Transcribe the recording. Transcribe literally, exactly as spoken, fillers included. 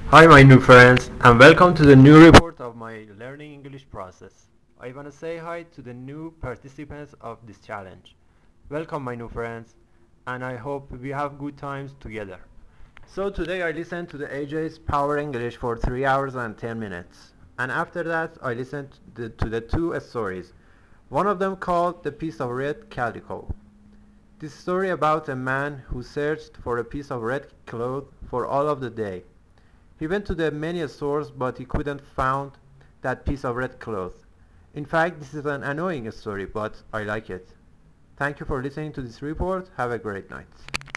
Hi my new friends, and welcome to the new report of my learning English process. I want to say hi to the new participants of this challenge. Welcome my new friends, and I hope we have good times together. So today I listened to the A J's Power English for three hours and ten minutes. And after that I listened to the, to the two stories. One of them called The Piece of Red Calico. This story about a man who searched for a piece of red cloth for all of the day. He went to the many stores, but he couldn't find that piece of red cloth. In fact, this is an annoying story, but I like it. Thank you for listening to this report. Have a great night.